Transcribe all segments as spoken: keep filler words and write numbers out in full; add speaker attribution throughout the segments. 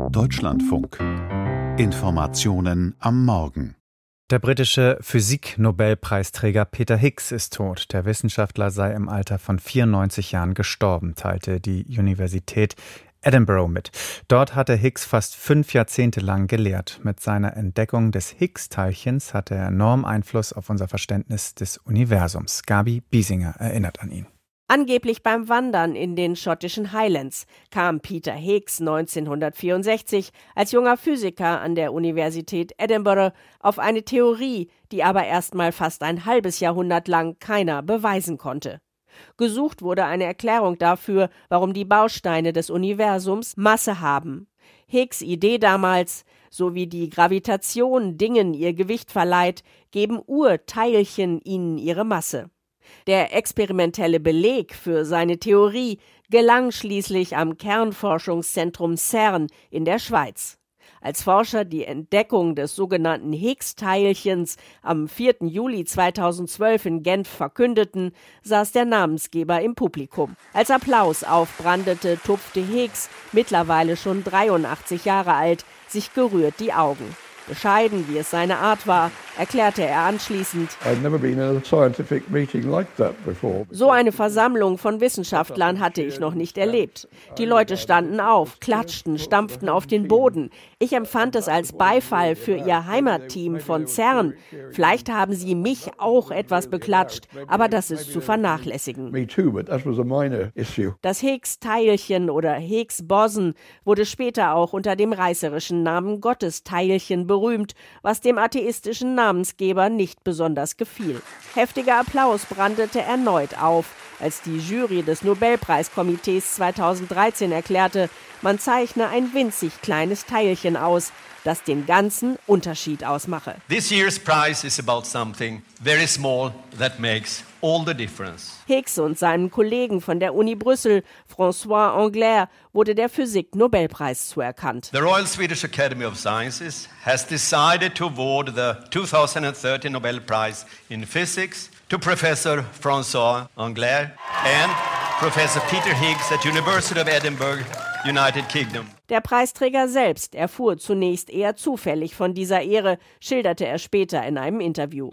Speaker 1: Deutschlandfunk. Informationen am Morgen.
Speaker 2: Der britische Physik-Nobelpreisträger Peter Higgs ist tot. Der Wissenschaftler sei im Alter von vierundneunzig Jahren gestorben, teilte die Universität Edinburgh mit. Dort hatte Higgs fast fünf Jahrzehnte lang gelehrt. Mit seiner Entdeckung des Higgs-Teilchens hatte er enormen Einfluss auf unser Verständnis des Universums. Gabi Biesinger erinnert an ihn.
Speaker 3: Angeblich beim Wandern in den schottischen Highlands kam Peter Higgs neunzehnhundertvierundsechzig als junger Physiker an der Universität Edinburgh auf eine Theorie, die aber erst mal fast ein halbes Jahrhundert lang keiner beweisen konnte. Gesucht wurde eine Erklärung dafür, warum die Bausteine des Universums Masse haben. Higgs' Idee damals: So wie die Gravitation Dingen ihr Gewicht verleiht, geben Urteilchen ihnen ihre Masse. Der experimentelle Beleg für seine Theorie gelang schließlich am Kernforschungszentrum CERN in der Schweiz. Als Forscher die Entdeckung des sogenannten Higgs-Teilchens am vierten Juli zweitausendzwölf in Genf verkündeten, saß der Namensgeber im Publikum. Als Applaus aufbrandete, tupfte Higgs, mittlerweile schon dreiundachtzig Jahre alt, sich gerührt die Augen. Bescheiden, wie es seine Art war, erklärte er anschließend: So eine Versammlung von Wissenschaftlern hatte ich noch nicht erlebt. Die Leute standen auf, klatschten, stampften auf den Boden. Ich empfand es als Beifall für ihr Heimatteam von CERN. Vielleicht haben sie mich auch etwas beklatscht, aber das ist zu vernachlässigen. Das Higgs-Teilchen oder Higgs-Boson wurde später auch unter dem reißerischen Namen Gottesteilchen berühmt, was dem atheistischen Namensgeber nicht besonders gefiel. Heftiger Applaus brandete erneut auf, als die Jury des Nobelpreiskomitees zweitausenddreizehn erklärte, man zeichne ein winzig kleines Teilchen aus, das den ganzen Unterschied ausmache.
Speaker 4: This year's prize is about something very small that makes all the difference.
Speaker 3: Higgs und seinem Kollegen von der Uni Brüssel, François Englert, wurde der Physik-Nobelpreis zuerkannt.
Speaker 4: The Royal Swedish Academy of Sciences has decided to award the twenty thirty Nobel Prize in Physics to Professor François Englert and Professor Peter Higgs at University of Edinburgh, United Kingdom.
Speaker 3: Der Preisträger selbst erfuhr zunächst eher zufällig von dieser Ehre, schilderte er später in einem Interview.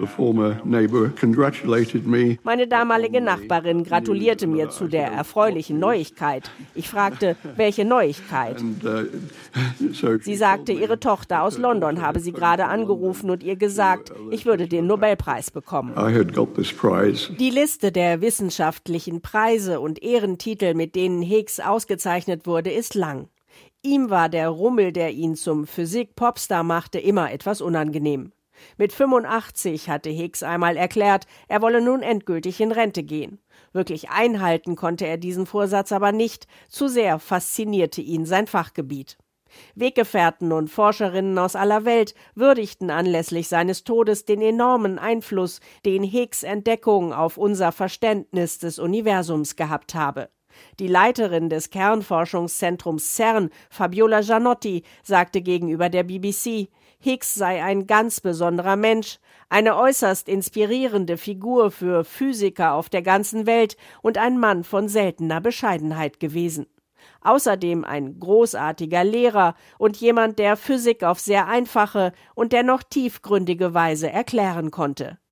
Speaker 3: Meine damalige Nachbarin gratulierte mir zu der erfreulichen Neuigkeit. Ich fragte, welche Neuigkeit? Sie sagte, ihre Tochter aus London habe sie gerade angerufen und ihr gesagt, ich würde den Nobelpreis bekommen. Die Liste der wissenschaftlichen Preise und Ehrentitel, mit denen Higgs ausgezeichnet wurde, ist lang. Ihm war der Rummel, der ihn zum Physik-Popstar machte, immer etwas unangenehm. Mit fünfundachtzig hatte Higgs einmal erklärt, er wolle nun endgültig in Rente gehen. Wirklich einhalten konnte er diesen Vorsatz aber nicht, zu sehr faszinierte ihn sein Fachgebiet. Weggefährten und Forscherinnen aus aller Welt würdigten anlässlich seines Todes den enormen Einfluss, den Higgs' Entdeckung auf unser Verständnis des Universums gehabt habe. Die Leiterin des Kernforschungszentrums CERN, Fabiola Gianotti, sagte gegenüber der B B C, Higgs sei ein ganz besonderer Mensch, eine äußerst inspirierende Figur für Physiker auf der ganzen Welt und ein Mann von seltener Bescheidenheit gewesen. Außerdem ein großartiger Lehrer und jemand, der Physik auf sehr einfache und dennoch tiefgründige Weise erklären konnte.